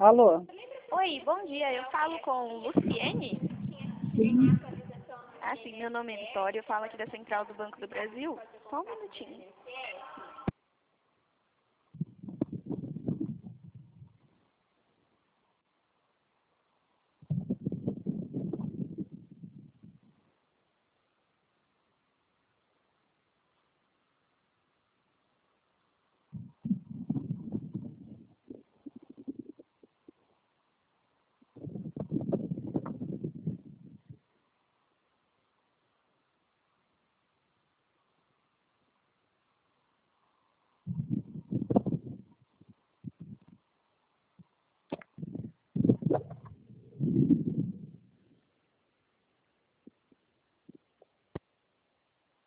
Alô? Oi, bom dia. Eu falo com Luciene? Sim. Ah, sim, meu nome é Vitória. Eu falo aqui da Central do Banco do Brasil. Só um minutinho.